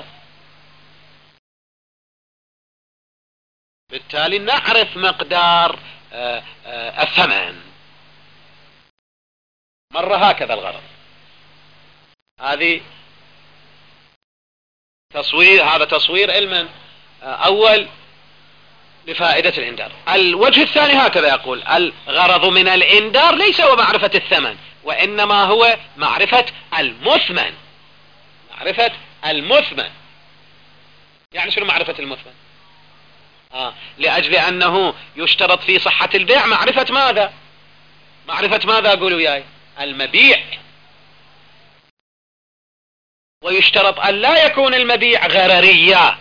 بالتالي نعرف مقدار آآ آآ الثمن. مرة هكذا الغرض. هذه تصوير، هذا تصوير علما أول لفائدة الإندار. الوجه الثاني هكذا يقول: الغرض من الإندار ليس هو معرفة الثمن، وإنما هو معرفة المثمن. معرفة المثمن. يعني شنو معرفة المثمن؟ آه. لأجل أنه يشترط في صحة البيع معرفة ماذا؟ معرفة ماذا قولوا وياي؟ المبيع. ويشترط أن لا يكون المبيع غرريا.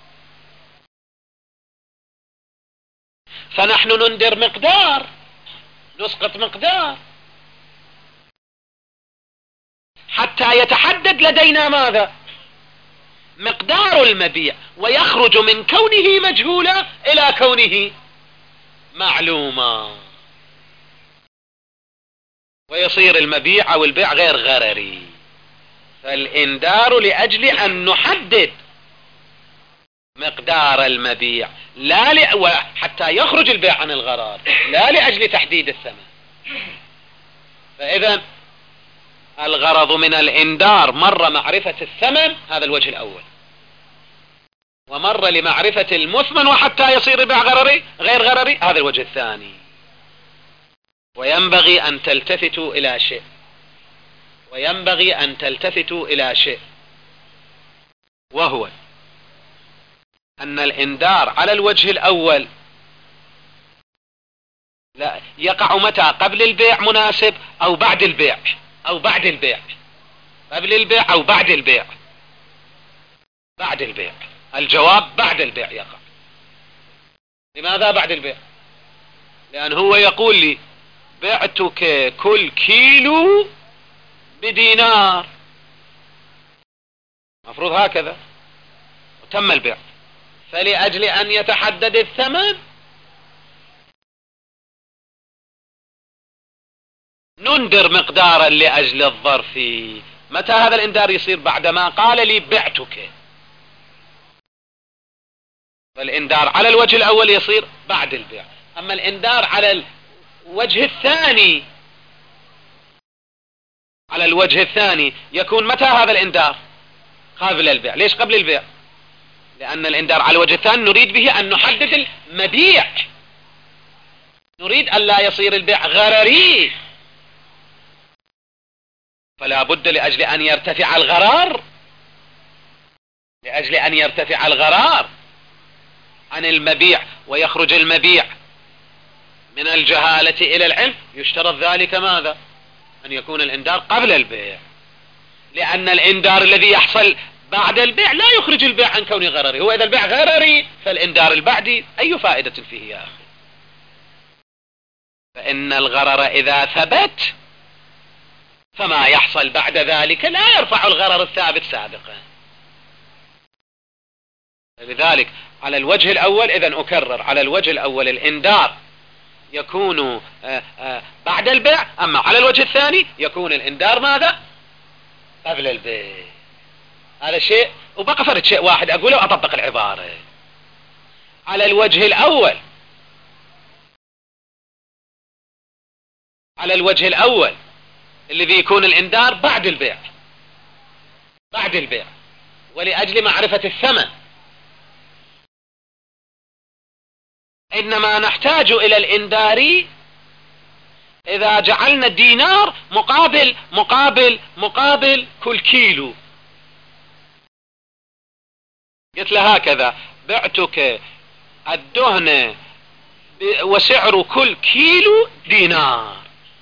فنحن نندر مقدار، نسقط مقدار حتى يتحدد لدينا ماذا؟ مقدار المبيع، ويخرج من كونه مجهولا إلى كونه معلوما، ويصير المبيع أو البيع غير غرري. فالإندار لأجل أن نحدد مقدار المبيع، لا ل... حتى يخرج البيع عن الغرار، لا لأجل تحديد الثمن. فإذا الغرض من الإندار مرة معرفة الثمن، هذا الوجه الأول، ومرة لمعرفة المثمن وحتى يصير البيع غرري غير غرري، هذا الوجه الثاني. وينبغي أن تلتفتوا إلى شيء، وينبغي أن تلتفتوا إلى شيء وهو أن الإندار على الوجه الأول لا يقع متى؟ قبل البيع مناسب أو بعد البيع، أو بعد البيع، قبل البيع أو بعد البيع. بعد البيع. الجواب بعد البيع يقع. لماذا بعد البيع؟ لأن هو يقول لي بعتك كل كيلو بدينار، مفروض هكذا، وتم البيع. فلأجل أن يتحدد الثمن نندر مقدارا لأجل الظرف. متى هذا الإندار يصير؟ بعدما قال لي بعتك. فالإندار على الوجه الأول يصير بعد البيع. أما الإندار على الوجه الثاني على الوجه الثاني يكون متى هذا الإندار؟ قبل البيع. ليش قبل البيع؟ لأن الإندار على الوجه الثاني نريد به أن نحدد المبيع، نريد أن لا يصير البيع غرري، فلا بد لأجل أن يرتفع الغرار لأجل أن يرتفع الغرار عن المبيع ويخرج المبيع من الجهالة إلى العلم، يشترط ذلك ماذا؟ أن يكون الإندار قبل البيع، لأن الإندار الذي يحصل بعد البيع لا يخرج البيع عن كونه غرري. هو إذا البيع غرري فالإندار البعدي أي فائدة فيه يا أخي؟ فإن الغرر إذا ثبت فما يحصل بعد ذلك لا يرفع الغرر الثابت سابقا. لذلك على الوجه الأول، إذن أكرر، على الوجه الأول الإندار يكون آآ آآ بعد البيع، أما على الوجه الثاني يكون الإندار ماذا؟ قبل البيع. هذا شيء، وبقى فرد شيء واحد أقوله وأطبق العبارة. على الوجه الأول على الوجه الأول الذي يكون الإندار بعد البيع بعد البيع ولأجل معرفة الثمن، إنما نحتاج إلى الإندار إذا جعلنا الدينار مقابل مقابل مقابل كل كيلو. قلت له هكذا: بعتك الدهن وسعر كل كيلو دينار.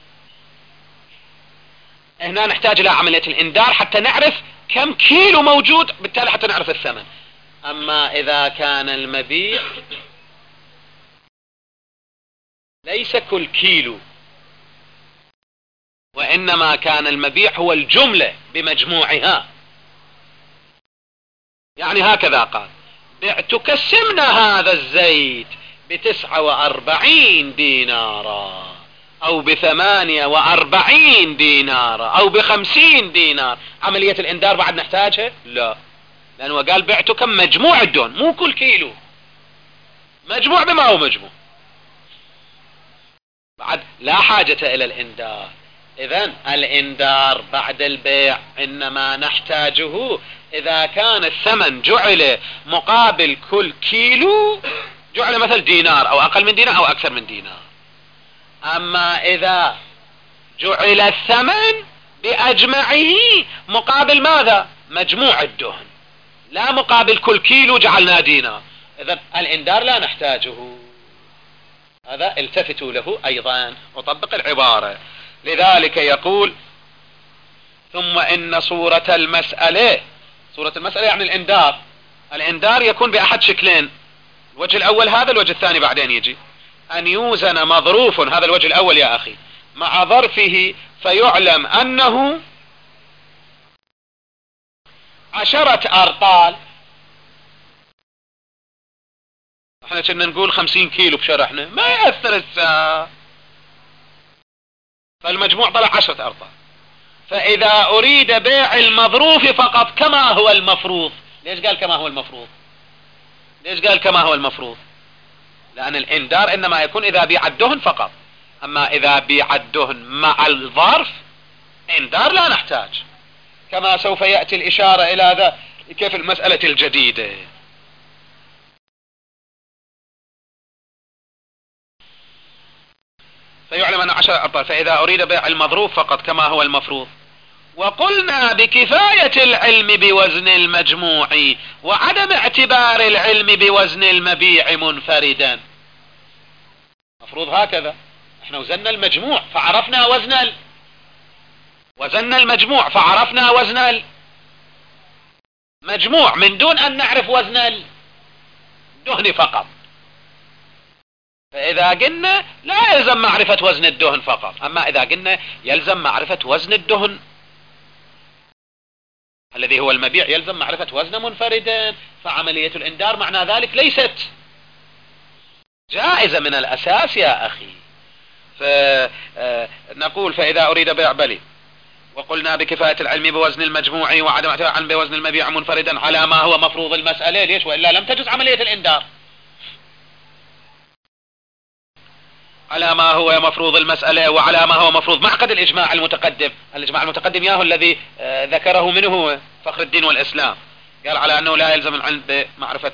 هنا نحتاج إلى عملية الإندار حتى نعرف كم كيلو موجود، بالتالي حتى نعرف الثمن. أما إذا كان المبيع ليس كل كيلو، وإنما كان المبيع هو الجملة بمجموعها، يعني هكذا قال: بعتك السمن هذا الزيت بتسعة وأربعين دينارا، أو بثمانية وأربعين دينارا، أو بخمسين دينار. عملية الإندار بعد نحتاجها؟ لا، لأنه قال بعتك مجموع الدهن، مو كل كيلو، مجموع بما هو مجموع. بعد لا حاجة إلى الإندار. إذن الإندار بعد البيع إنما نحتاجه إذا كان الثمن جعل مقابل كل كيلو، جعل مثل دينار أو أقل من دينار أو أكثر من دينار. أما إذا جعل الثمن بأجمعه مقابل ماذا؟ مجموع الدهن، لا مقابل كل كيلو جعلنا دينار، إذن الإندار لا نحتاجه. هذا التفتوا له أيضا وطبق العبارة. لذلك يقول: ثم إن صورة المسألة، صورة المسألة يعني الإندار. الإندار يكون بأحد شكلين: الوجه الأول هذا، الوجه الثاني بعدين يجي. أن يوزن مظروف، هذا الوجه الأول يا أخي، مع ظرفه فيعلم أنه عشرة أرطال. احنا كنا نقول خمسين كيلو بشرحنا، ما يأثر الساعة، فالمجموع طلع عشرة أرطال. فإذا أريد بيع المظروف فقط كما هو المفروض. ليش قال كما هو المفروض؟ ليش قال كما هو المفروض؟ لأن الإندار إنما يكون إذا بيع الدهن فقط، أما إذا بيع الدهن مع الظرف إندار لا نحتاج، كما سوف يأتي الإشارة إلى هذا كيف المسألة الجديدة. فيعلم أن عشر أرطال. فإذا أريد بيع المظروف فقط كما هو المفروض. وقلنا بكفاية العلم بوزن المجموع وعدم اعتبار العلم بوزن المبيع منفردا. مفروض هكذا، احنا وزننا المجموع فعرفنا وزن ال... وزننا المجموع فعرفنا وزن المجموع من دون أن نعرف وزن الدهن فقط. فإذا قلنا لا يلزم معرفة وزن الدهن فقط، أما إذا قلنا يلزم معرفة وزن الدهن الذي هو المبيع، يلزم معرفة وزن منفردا، فعملية الإندار معنى ذلك ليست جائزة من الأساس يا أخي. فنقول فإذا أريد بيع بلي وقلنا بكفاية العلم بوزن المجموع وعدم اعتبار العلم بوزن المبيع منفردا على ما هو مفروض المسألة، ليش؟ وإلا لم تجوز عملية الإنذار. على ما هو مفروض المسألة وعلى ما هو مفروض معقد الإجماع المتقدم. الإجماع المتقدم ياهو الذي ذكره منه هو فخر الدين والإسلام، قال على أنه لا يلزم العلم بمعرفة،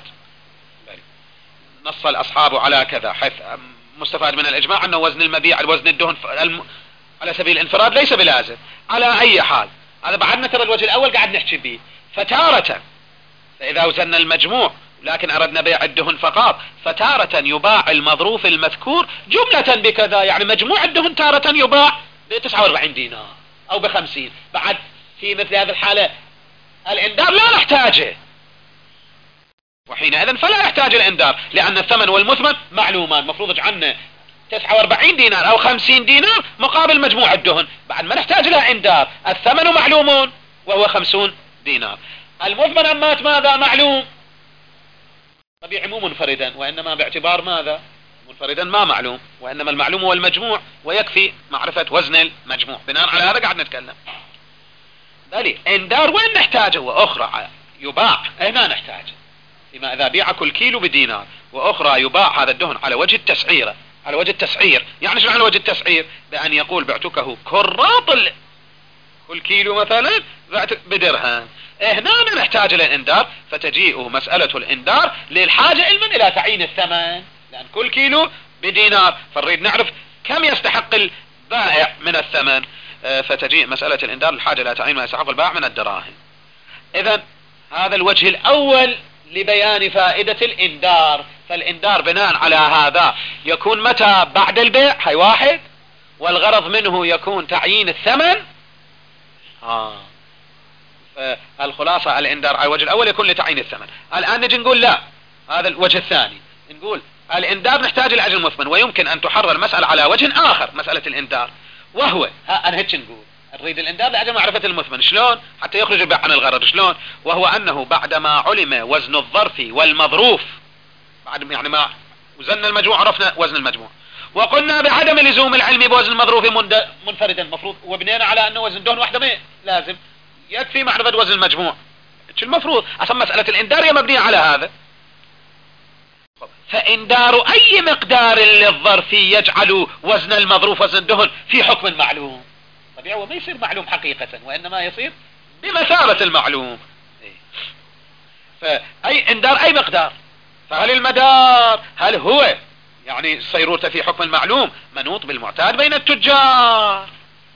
نص الأصحاب على كذا، حيث مستفاد من الإجماع أنه وزن المبيع وزن الدهن على سبيل الانفراد ليس بلازم. على أي حال هذا بعدنا ترى الوجه الأول قاعد نحكي به. فتارة فإذا وزننا المجموع لكن أردنا بيع الدهن فقط، فتارة يباع المظروف المذكور جملة بكذا، يعني مجموع الدهن تارة يباع ب تسعة وأربعين دينار أو بخمسين. بعد في مثل هذه الحالة الإنذار لا نحتاجه، وحينئذ فلا يحتاج الإنذار، لأن الثمن والمثمن معلومان، مفروض جعلنا تسعة وأربعين دينار أو خمسين دينار مقابل مجموع الدهن، بعد ما نحتاج له إنذار. الثمن معلوم وهو خمسون دينار. المثمن أمات ماذا؟ معلوم، طبيعي مو منفردا، وإنما باعتبار ماذا؟ منفردا ما معلوم، وإنما المعلوم هو المجموع، ويكفي معرفة وزن المجموع. بناء على هذا قاعد نتكلم. بلي إنذار وين نحتاجه؟ وأخرى يباع هنا نحتاج، فيما إذا بيع كل كيلو بدينار، وأخرى يباع هذا الدهن على وجه التسعير. على وجه التسعير يعني شو على وجه التسعير؟ بأن يقول بعتكه كراط كل كيلو مثلا بعتك بدرهم. هنا نحتاج إلى الإنذار، فتجيء مسألة الإنذار للحاجة علما إلى تعيين الثمن، لأن كل كيلو بدينار، فنريد نعرف كم يستحق البائع من الثمن، فتجيء مسألة الإنذار للحاجة إلى تعيين ما يستحق البائع من الدراهم. إذن هذا الوجه الأول لبيان فائدة الإنذار. فالإنذار بناء على هذا يكون متى؟ بعد البيع، هي واحد، والغرض منه يكون تعيين الثمن. آه. الخلاصة الإنذار على الوجه الأول يكون لتعيين الثمن. الآن نجي نقول لا، هذا الوجه الثاني، نقول الإنذار نحتاج لأجل المثمن، ويمكن أن تحرر المسألة على وجه آخر، مسألة الإنذار، وهو ها أنا هيك نقول نريد الإنذار لأجل معرفة المثمن. شلون؟ حتى يخرج البيع عن الغرر. شلون؟ وهو أنه بعدما علم وزن الظرف والمظروف، بعد يعني ما وزن المجموع عرفنا وزن المجموع، وقلنا بعدم لزوم العلم بوزن المظروف منفردا، مفروض وبنينا على أنه وزن دهن واحدة ما لازم، يكفي معرفة وزن المجموع. شو المفروض؟ أصلا مسألة الإنذار هي مبنية على هذا. فإنذار أي مقدار للظرف يجعل وزن المظروف وزن الدهن في حكم معلوم. طبيعي وما يصير معلوم حقيقة، وإنما يصير بمثابة المعلوم. فأي إنذار أي مقدار. فهل المدار هل هو يعني صيرورته في حكم المعلوم منوط بالمعتاد بين التجار،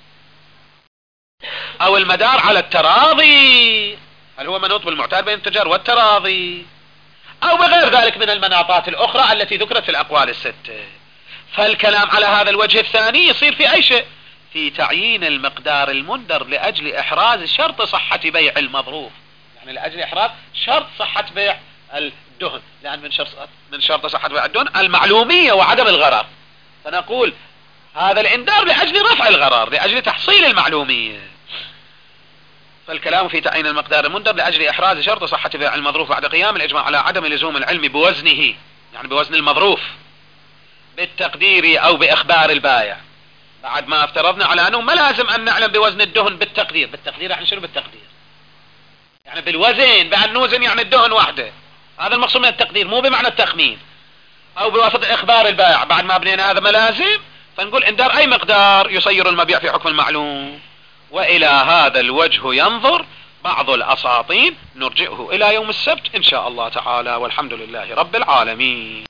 أو المدار على التراضي، هل هو منوط بالمعتاد بين التجار والتراضي، أو بغير ذلك من المناطات الأخرى التي ذكرت في الأقوال الستة. فالكلام على هذا الوجه الثاني يصير في أي شيء؟ في تعيين المقدار المنذر لأجل إحراز شرط صحة بيع المظروف، يعني لأجل إحراز شرط صحة بيع الدهن، لأن من شرط من شرط صحة بيع الدهن المعلومية وعدم الغرر. فنقول هذا الإنذار لأجل رفع الغرر، لأجل تحصيل المعلومية. فالكلام في تعيين المقدار المنذر لأجل إحراز شرط صحة بيع المظروف بعد قيام الإجماع على عدم لزوم العلم بوزنه، يعني بوزن المظروف بالتقدير أو بإخبار البائع، بعد ما افترضنا على أنه ما لازم أن نعلم بوزن الدهن بالتقدير. بالتقدير يعني شنو بالتقدير؟ يعني بالوزن، بأن نوزن يعني الدهن واحدة، هذا المقصود من التقدير، مو بمعنى التخمين. أو بواسطة إخبار البائع، بعد ما بنينا هذا ملازم، فنقول إنذار أي مقدار يصير المبيع في حكم المعلوم. وإلى هذا الوجه ينظر بعض الأساطين، نرجئه إلى يوم السبت إن شاء الله تعالى، والحمد لله رب العالمين.